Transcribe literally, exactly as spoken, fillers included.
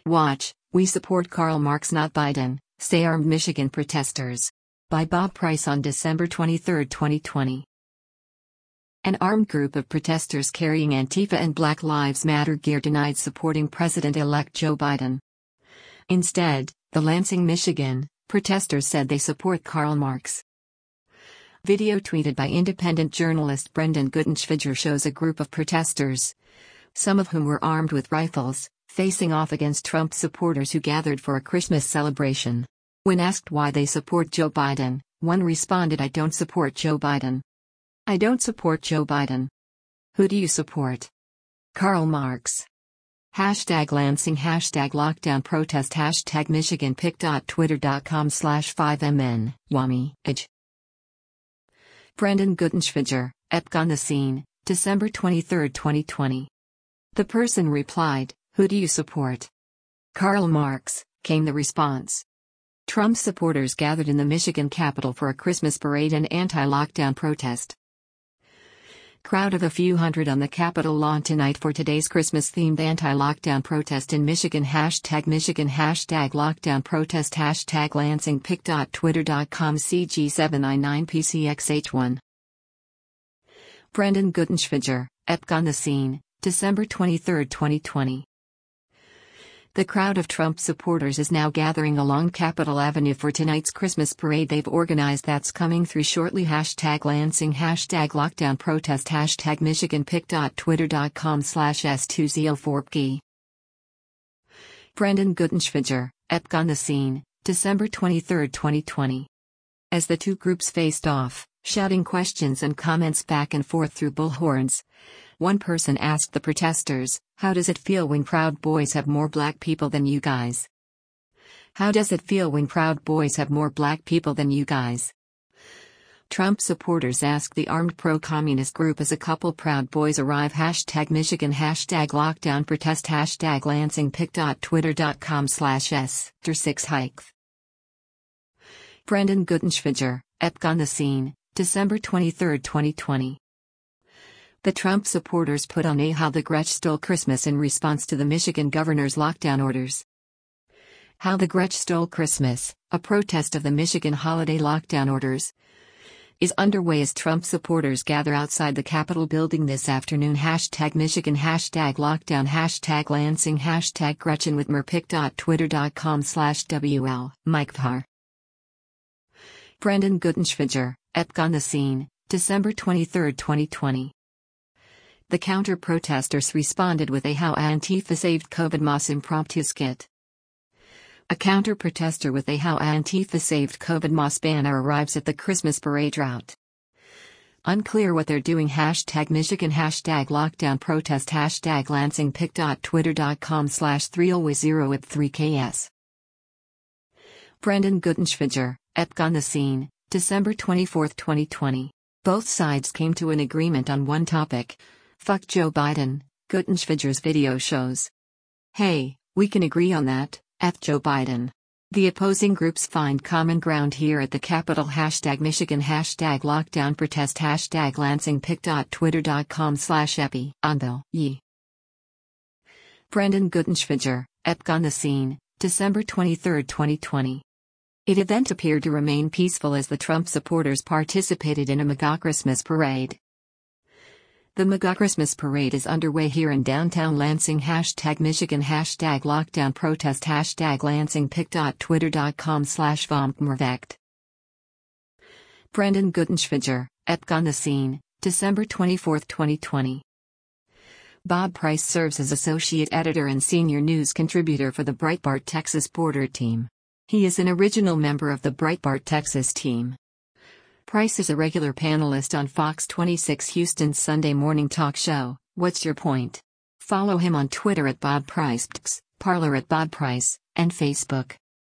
Watch, we support Karl Marx not Biden, say armed Michigan protesters. By Bob Price on December twenty-third, twenty twenty. An armed group of protesters carrying Antifa and Black Lives Matter gear denied supporting President-elect Joe Biden. Instead, the Lansing, Michigan, protesters said they support Karl Marx. Video tweeted by independent journalist Brendan Gutenschviger shows a group of protesters, some of whom were armed with rifles, facing off against Trump supporters who gathered for a Christmas celebration. When asked why they support Joe Biden, one responded, "I don't support Joe Biden. I don't support Joe Biden." Who do you support? Karl Marx. Hashtag Lansing, hashtag lockdown protest, hashtag Michigan pick. Twitter.com slash 5mn, Wami, Ij. Brendan Gutenschviger, E P G on the scene, December twenty-third, twenty twenty. The person replied, "Who do you support?" Karl Marx, came the response. Trump supporters gathered in the Michigan Capitol for a Christmas parade and anti-lockdown protest. Crowd of a few hundred on the Capitol lawn tonight for today's Christmas-themed anti-lockdown protest in Michigan. Hashtag Michigan, hashtag lockdown protest, hashtag Lansing pick. Twitter.com C G seven I nine P C X H one. Brendan Gutenschviger, E P G on the scene, December twenty-third, twenty twenty. The crowd of Trump supporters is now gathering along Capitol Avenue for tonight's Christmas parade they've organized that's coming through shortly. Hashtag Lansing, hashtag lockdown protest, hashtag Michigan pick. Twitter.com slash S two Z O four P G. Brendan Gutenschviger, E P G on the scene, December twenty-third, twenty twenty. As the two groups faced off, shouting questions and comments back and forth through bullhorns, one person asked the protesters, "How does it feel when Proud Boys have more black people than you guys? How does it feel when Proud Boys have more black people than you guys?" Trump supporters asked the armed pro-communist group as a couple Proud Boys arrive. Hashtag Michigan, hashtag lockdown protest, hashtag Lansing pick. Twitter.com slash S six hike. Brendan Gutenschviger, E P G on the scene, December twenty-third, twenty twenty. The Trump supporters put on a "How the Gretsch Stole Christmas" in response to the Michigan governor's lockdown orders. How the Gretsch Stole Christmas, a protest of the Michigan holiday lockdown orders, is underway as Trump supporters gather outside the Capitol building this afternoon. Hashtag Michigan, hashtag lockdown, hashtag Lansing, hashtag Gretchen with mer pick. Twitter.com slash W L, Mike Var. Brendan Gutenschviger, E P G on the scene, December twenty-third, twenty twenty. The counter-protesters responded with a "How Antifa Saved COVID Moss" impromptu skit. A counter-protester with a "How Antifa Saved COVID Moss" banner arrives at the Christmas parade route. Unclear what they're doing. Hashtag Michigan, hashtag lockdown protest, hashtag Lansing pick. Twitter.com slash 300 three ks. Brendan Gutenschviger, E P G on the scene, December twenty-fourth, twenty twenty. Both sides came to an agreement on one topic. Fuck Joe Biden, Gutenschviger's video shows. Hey, we can agree on that, F Joe Biden. The opposing groups find common ground here at the Capitol. Hashtag Michigan, hashtag lockdown protest, hashtag Lansing pick. Twitter.com slash epi, Anvil, Yi. Brendan Gutenschviger, E P G on the scene, December twenty-third, twenty twenty. It event appeared to remain peaceful as the Trump supporters participated in a MAGA Christmas parade. The MAGA Christmas parade is underway here in downtown Lansing. Hashtag Michigan, hashtag lockdown protest, hashtag Lansing pick. Twitter.com slash Vomtmervect. Brendan Gutenschviger, E P G on the scene, December twenty-fourth, twenty twenty. Bob Price serves as associate editor and senior news contributor for the Breitbart Texas Border Team. He is an original member of the Breitbart Texas team. Price is a regular panelist on Fox twenty-six Houston's Sunday morning talk show, What's Your Point? Follow him on Twitter at Bob Price, Parler at Bob Price, and Facebook.